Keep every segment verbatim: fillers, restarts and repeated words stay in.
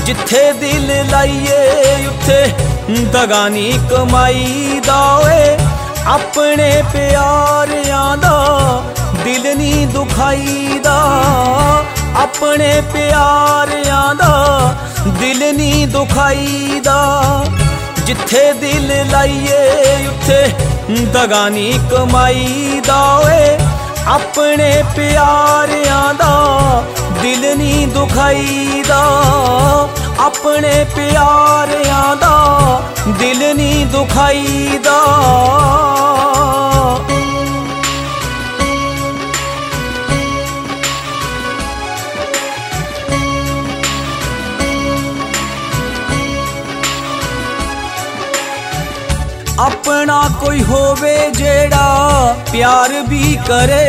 जिथे दिल लाइए उत्थे दगा नी कमाई दा ओए अपने प्यारियां दा दिल नी दुखाई दा अपने प्यारियां दा दिल नी दुखाई दा जिथे दिल लाइए उत्थे दगा नी कमाई दा ओए अपने प्यारियां दा दिल नी दुखाई दा अपने प्यारियां दा दिल नी दुखाई दा। अपना कोई होवे जेड़ा प्यार भी करे,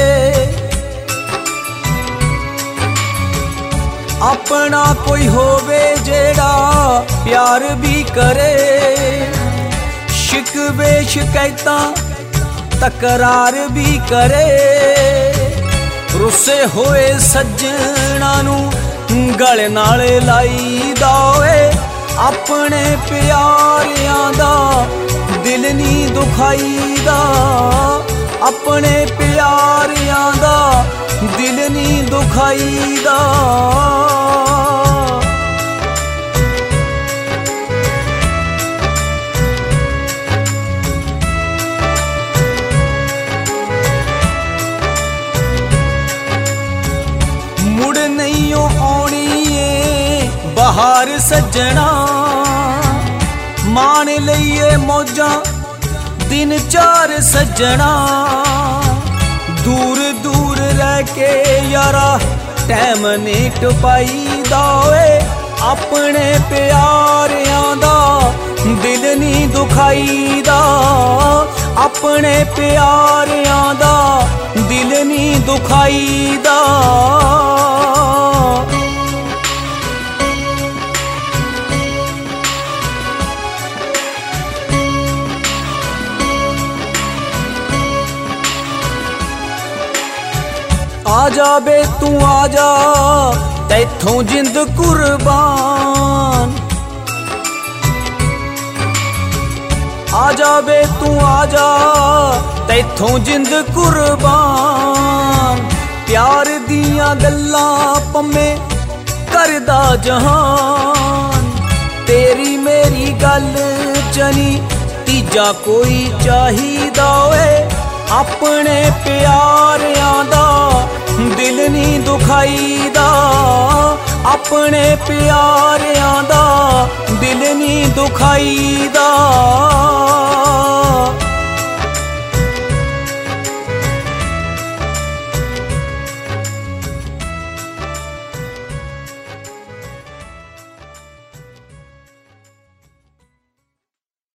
अपना कोई होवे जेड़ा प्यार भी करे, शिकवे शिकायतां तकरार भी करे, रुसे होए सज्जना नू गल नाल लाई दा ओए अपने प्यारियां दा दिल नी दुखाई दा अपने प्यारियां दा दिल नी दुखाई दा। मुड़ नहीं आउणी ए बहार सज्जना मान लईए मौजा दिन चार सज्जना दूर दूर रह के यारा टैम नहीं टपाई दा ओए अपने प्यारियां दा दिल नी दुखाई दा अपने प्यारियां दा दिल नी दुखाई दा। आजा बे तू आजा तैथों जिंद कुर्बान आजा बे तू आजा तैथों जिंद कुर्बान प्यार दियां गल्लां पम्मे करदा जहान तेरी मेरी गल चनी तीजा कोई चाहिदा ओए अपने प्यारियां दा दिल नी दुखाई दा अपने प्यारियां दा दिल नी दुखाई दा।